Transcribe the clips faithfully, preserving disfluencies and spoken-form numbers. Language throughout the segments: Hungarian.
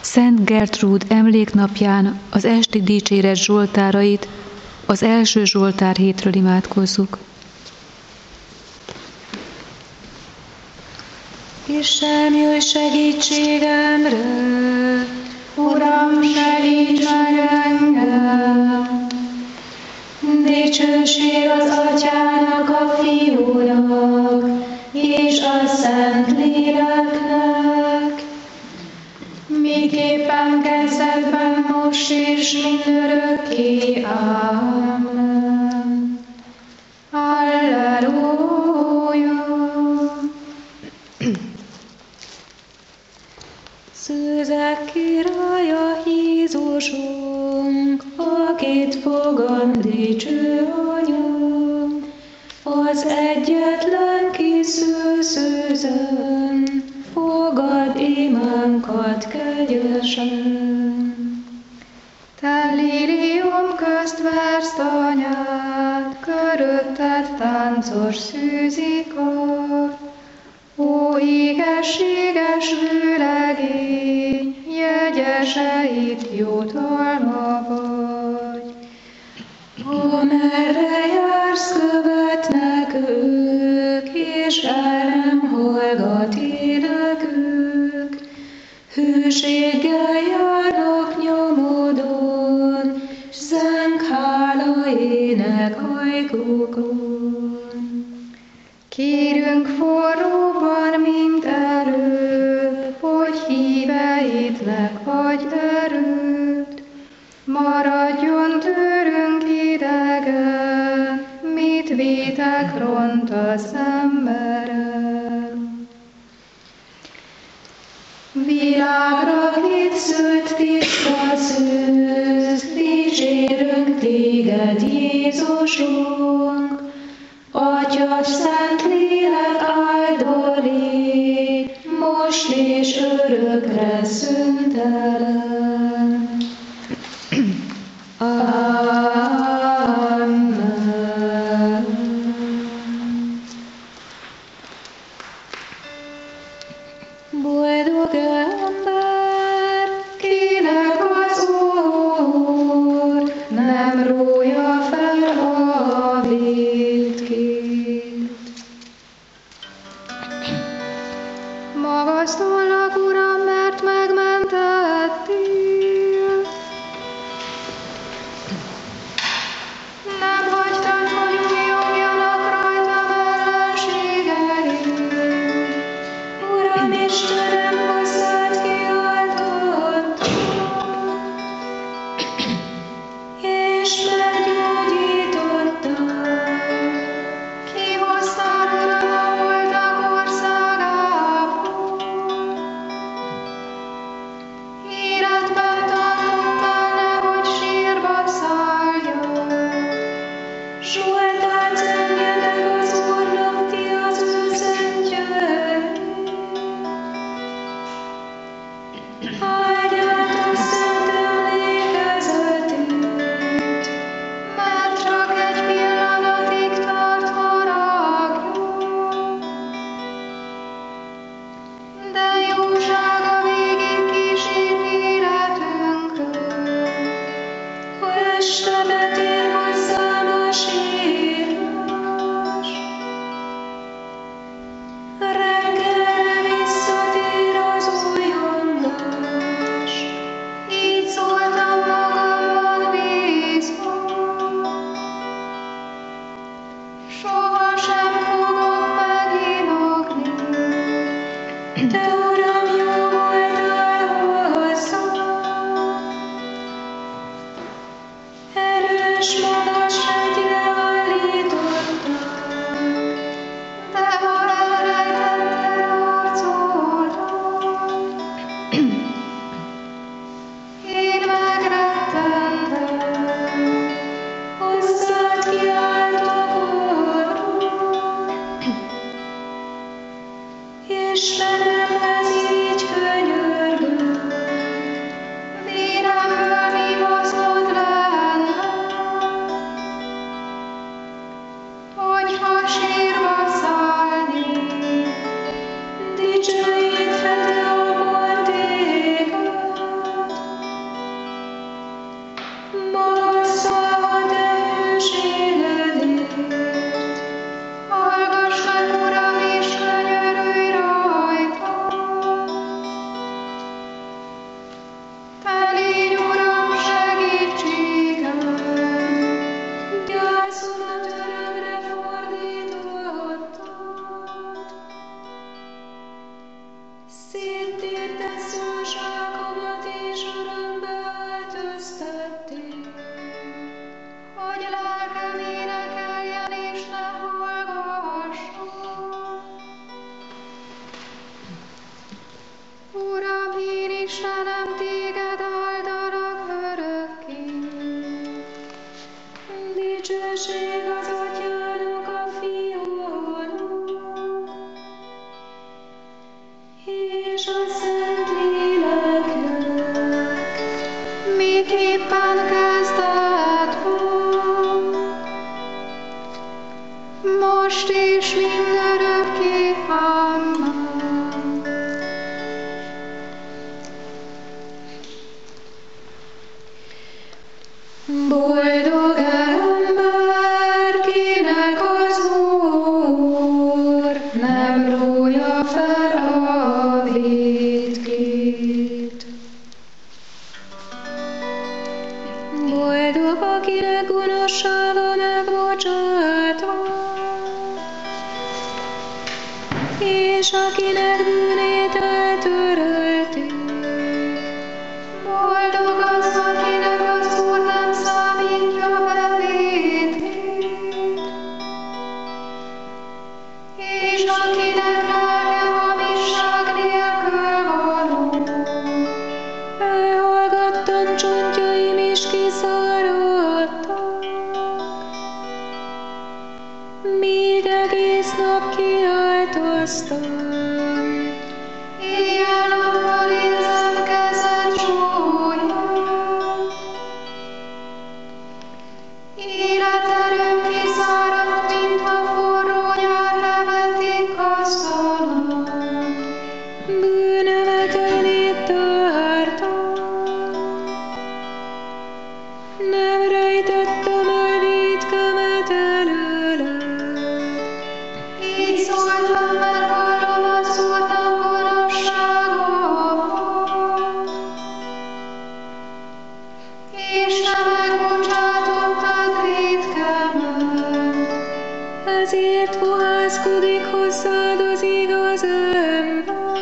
Szent Gertrúd emléknapján az esti dicséret zsoltárait az első Zsoltár hétről imádkozzuk. Isten, jöjj segítségemre! Uram, segíts meg engem! Dicsőség az Atyának, a Fiúnak, és a Szent Léleknek, miképpen kezdetben, most és mindörökké. Amen. Alleluja! Szőzek királya Jézusunk, akit fogad dicső anyam, az egyetlen kis szőzőzön, fogad imánkat kegyesen. Te lilium közt verzt anyád, körötted táncos szűzikar, ó, égességes vőlegény, jegyeseit jutalma vagy. Amerre jársz, követnek ők, és el nem hallgat énekük. Hűséggel járnak nyomodon, s zeng hála ének ajkukon. Kérünk forróban, mint előbb, hogy híveidnek adj erőt. Maradjon tőlünk idegen, mit vétek ront az emberem. Világra készült tiszta szűz, dicsérünk téged, Jézusunk. Atya, Szent Lélek áldolé, most és örökre szüntelen. Amen. Boldog ember, kinek az Úr nem rója fel a vétkét. Magasztalak, Uram, mert megmentettél. Nem hagytad, hogy újjongjanak rajtam ellenségeim. Uram Istenem, hozzád kiáltottam, és meggyógyítottad. Kihoztál, Uram, a holtak országából. Életben tartottál, nehogy sírba szálljak. Zsoltárt zengjetek az Úrnak, ti az ő szentjei. Áldjátok szent emlékezetét, mert csak egy pillanatig tart haragja. De jósága végig kísér életünkön, ha este betér hozzám a sírás. Reggelre visszatér az újongás, most és mindörökké. Amen. Boldog ember, kinek az Úr nem rója fel a vétkét. Boldog, akinek gonoszsága megbocsátva, és akinek bűnét eltörölték. Boldog az, akinek az Úr nem számítja bevétkét, és akinek lelke hamisság nélkül való. Elhallgattam, csontjaim is kiszáradtak, míg egész nap kiáltoztam. Éjjel-nappal érzem kezed súlyát, életerőm kiszáradt, mintha forró nyár levetik asztalon. Bűnömet elét tártam, nem rejtettem el vétkemet előled. Így szóltam, mert hallom az Úrnak gonoszságomat, és te megbocsátottad vétkemet. Ezért fohászkodik hozzád az igaz ember,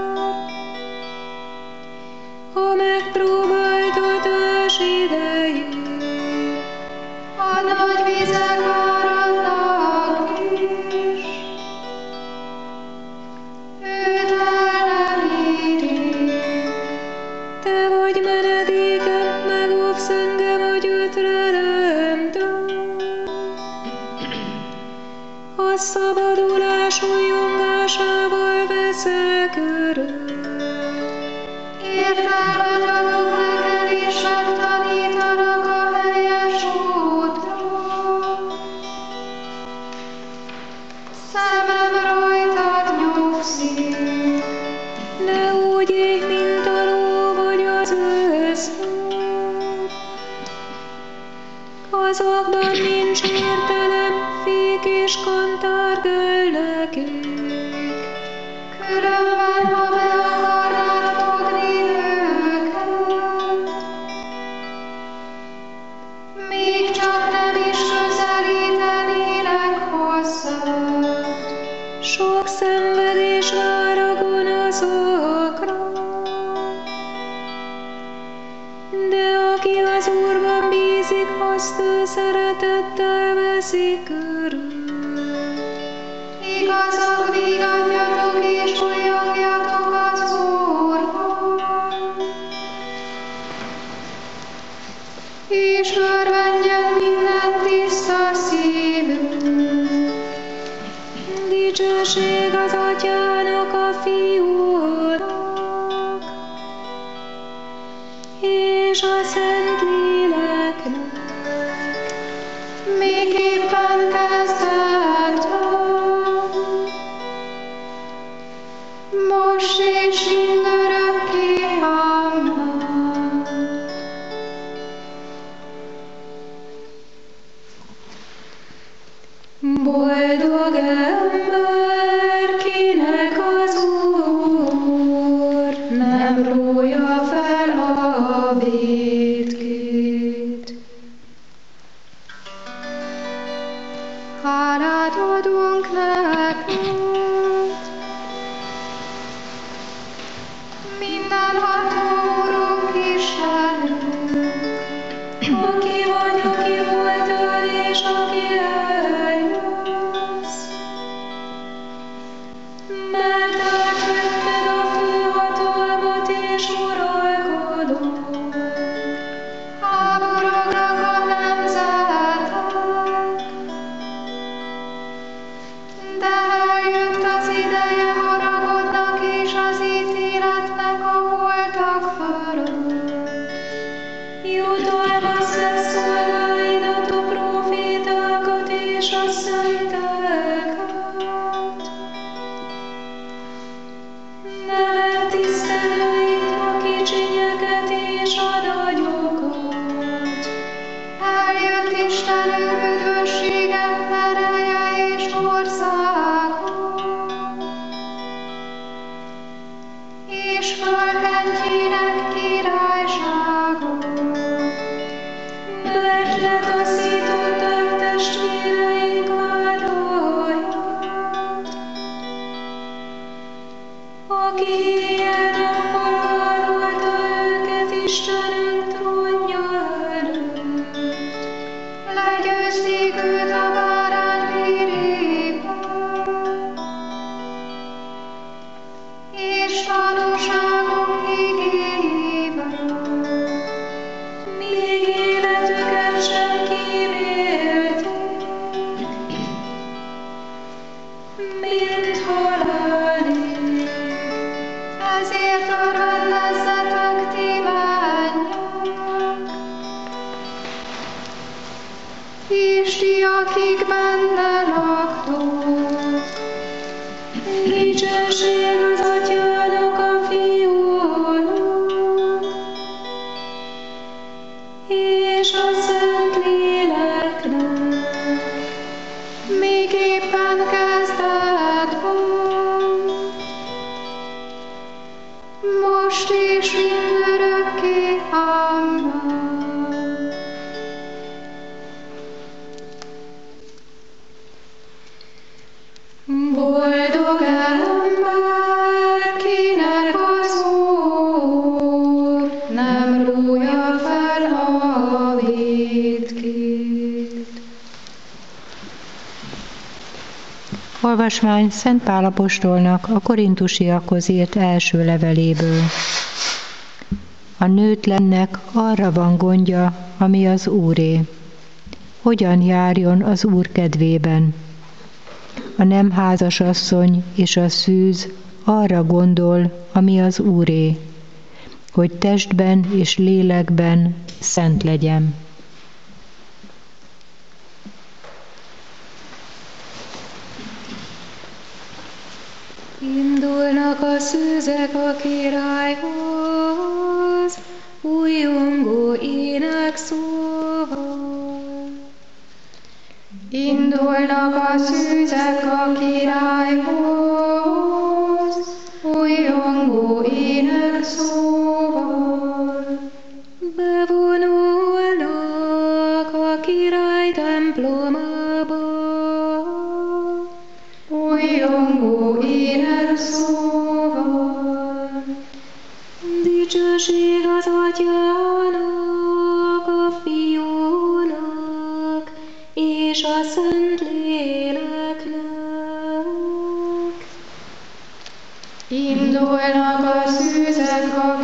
ha megpróbáltatás idején. A nagy vizek áradnak is, őt el nem érik. Te vagy menedékem, megóvsz engem a gyötrelemtől. A szabadulás újongásával veszek körül. Értelmet adok neked, és megtanítanak a helyes útra. Szemem rajtad nyugszik. Ne úgy élj, mint a ló vagy az őszlő. Azokban nincs értelem, fék és kantár dőlnek ők. Különben, ha be akarnád fogni őket, még csak nem is közelítenének hozzád. Sok szenvedés vár a gonoszokra, de aki az Úrban bízik, azt ő szeretettel veszi körül. Igazak, vigadjatok és újongjatok az Úrban, és örvendjen minden tiszta szívünk. Dicsőség az Atyának, a Fiúnak, és a Szentléleknek, miképpen kezdetben, most és mindörökké. Amen. Boldog ember, kinek az Úr nem rója fel a vétkét. Hálát adunk neked, Mindenható Urunk Istenünk, aki vagy, aki voltál, és aki eljössz. Mert átvetted a főhatalmat és uralkodod. háborognak a nemzetek, de eljött az ideje haragodnak és az ítéletnek a holtak fölött. Jutalmazd meg szolgáidat, a profétákat és a szenteket. Neved tisztelőit, a kicsinyeket és a nagyokat. Eljött Istenünk üdvösséget, ereje és országa, és fölkentjének királysága. Mert letaszították testvéreink vádlóját, aki éjjel-nappal vádolta őket Istenünk trónja előtt. Legyőzték őt a bárány vérével, és tanúságok igével. Még életüket sem kímélték, mint halálig. Ezért örvendezzetek ti mennyek, és ti, akik benne laktok. Dicsőség az Atyának, a Fiúnak, és a Szentléleknek, Még éppen kezdetben, most és mindörökké. Amen. Boldog ember, kinek az Úr nem rója fel a vétkét. Olvasmány Szent Pál apostolnak a korintusiakhoz írt első leveléből. A nőtlennek arra van gondja, ami az Úré. Hogyan járjon az Úr kedvében? A nem házas asszony és a szűz arra gondol, ami az Úré, hogy testben és lélekben szent legyen. Indulnak a szűzek a királyhoz, újongó ének szóval. Indulnak a szűzek a királyhoz, újongó ének szóval. Bevonulnak a király templomába, Újongó ének szóval. dicsőség az Atyának, a Fiúnak, és a Szentléleknek. Indulnak a szűzek a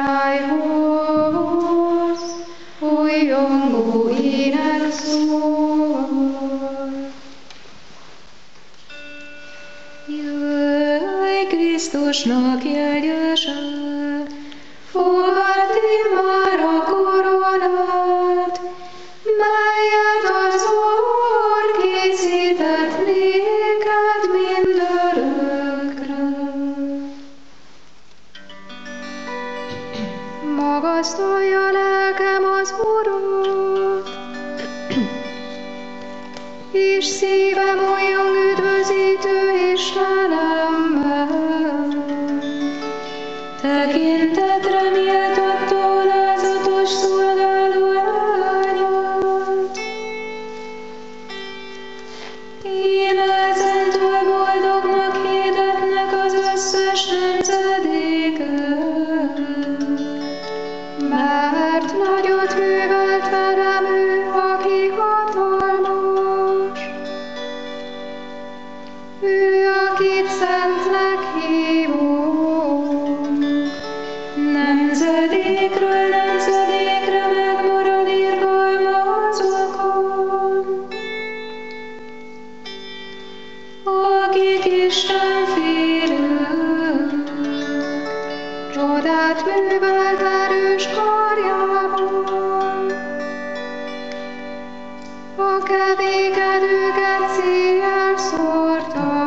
királyhoz, újongó ének szóval. Jöjj Krisztusnak jegyese, Fogadd már a koronát, melyet az Úr készített néked mindörökre. Magasztalja lelkem az Urat, és szívem újjong üdvözítő Istenemmel. tekintetre méltott alázatos szolgáló lányod. Íme ezentől boldognak hirdetnek az összes nemzedéken. Nemzedékről nemzedékre megmarad irgalma azokon, akik Isten félők, Csodát művelt erős karjával, a kevékedőket széjjel szórta,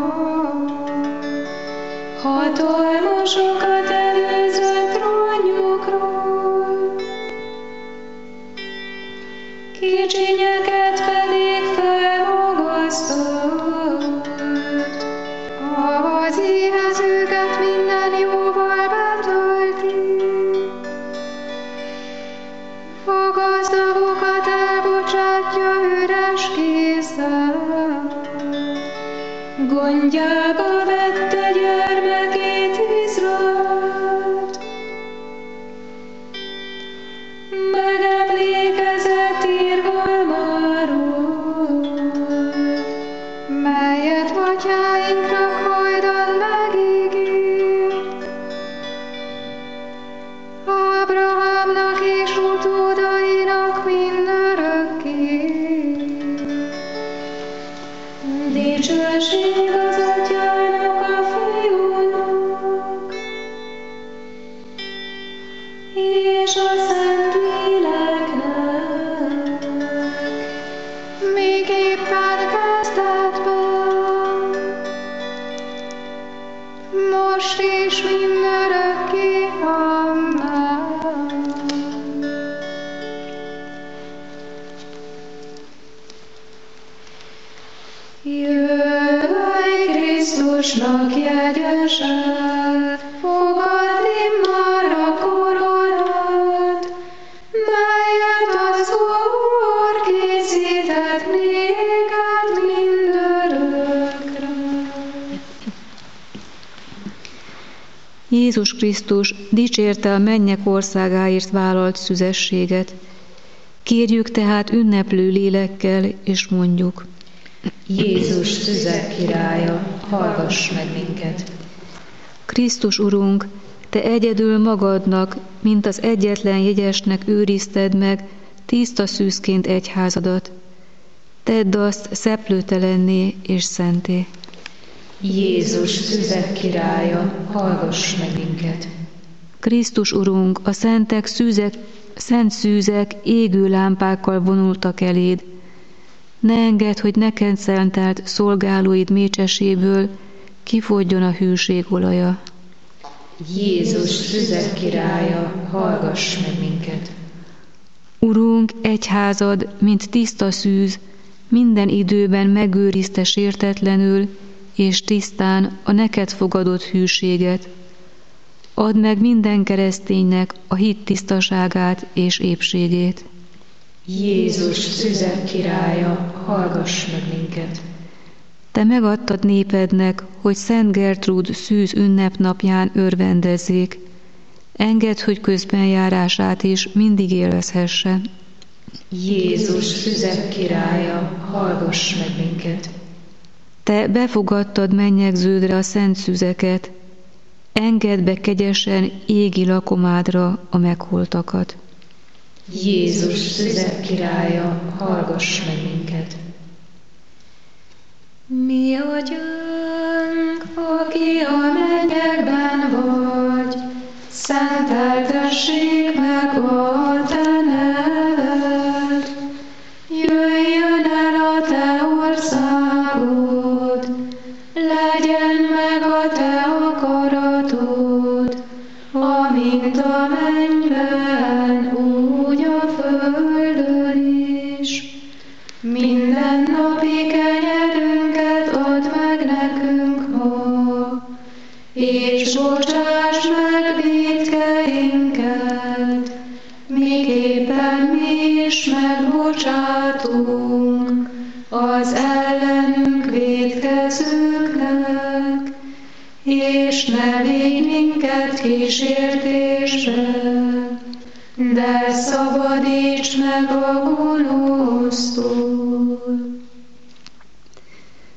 hatalmasokat előzött trónjukról, kicsinyeket pedig felmagasztott. az éhezőket minden jóval betölti, a gazdagokat elbocsátja üres kézzel. Gondjába vette gyermekét Izraelt, megemlékezett irgalmáról, melyet atyáinknak hajdan megígért. Ábrahámnak és utódainak mindörökké. dicsőség az Atyának, a Fiúnak, és a Szentléleknek, Még éppen kezdetben, most és mindörökké. Amen. Jöjj Krisztusnak jegyesen, fogadni már a koronát, melyet az Úr készített néked mindörökre. Jézus Krisztus dicsérte a mennyek országáért vállalt szüzességet. Kérjük tehát ünneplő lélekkel, és mondjuk: Jézus szüzek királya, hallgass meg minket! Krisztus Urunk, Te egyedül magadnak, mint az egyetlen jegyesnek őrizted meg tiszta szűzként egyházadat. Tedd azt szeplőtelenné és szenté. Jézus szüzek királya, hallgass meg minket! Krisztus Urunk, a szentek szűzek, szent szűzek égő lámpákkal vonultak eléd. Ne engedd, hogy neked szentelt szolgálóid mécseséből kifogjon a hűség olaja. Jézus szüzek királya, hallgass meg minket! Urunk, egyházad, mint tiszta szűz, minden időben megőrizte sértetlenül és tisztán a neked fogadott hűséget. Add meg minden kereszténynek a hit tisztaságát és épségét. Jézus szüzek királya, hallgass meg minket! Te megadtad népednek, hogy Szent Gertrúd szűz ünnepnapján örvendezzék. Engedd, hogy közbenjárását is mindig élvezhesse. Jézus szüzek királya, hallgass meg minket! Te befogadtad mennyegződre a szent szüzeket, engedd be kegyesen égi lakomádra a megholtakat. Jézus szüzek királya, hallgass meg minket! Mi Atyánk, aki a mennyekben vagy, szenteltessék meg a Te neved. Jöjjön el a Te országod, legyen meg a Te akaratod, amint a mennyben, úgy a földön is. Minden napi kenyerünket add meg nekünk ma, és bocsáss meg vétkeinket, miképpen mi is megbocsátunk az ellenünk vétkezőknek, és ne védj minket kísértésbe, de szabadíts meg a gonosztól.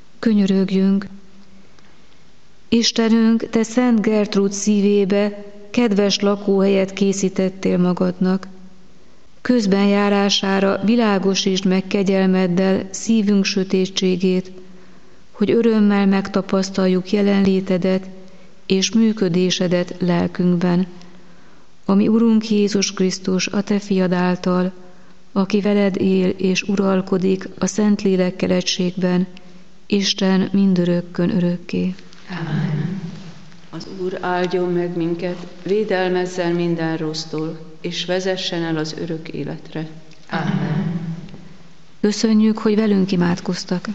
Könyörögjünk! Istenünk, Te Szent Gertrúd szívébe kedves lakóhelyet készítettél magadnak. Közben járására világosítsd meg kegyelmeddel szívünk sötétségét, hogy örömmel megtapasztaljuk jelenlétedet és működésedet lelkünkben, ami Urunk Jézus Krisztus, a Te fiad által, aki veled él és uralkodik a Szentlélekkel egységben, Isten mindörökkön örökké. Amen. Az Úr áldjon meg minket, védelmezzen minden rossztól, és vezessen el az örök életre. Amen. Köszönjük, hogy velünk imádkoztak.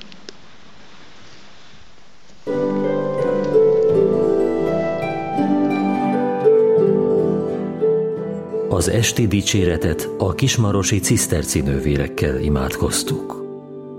Az esti dicséretet a kismarosi ciszterci nővérekkel imádkoztuk.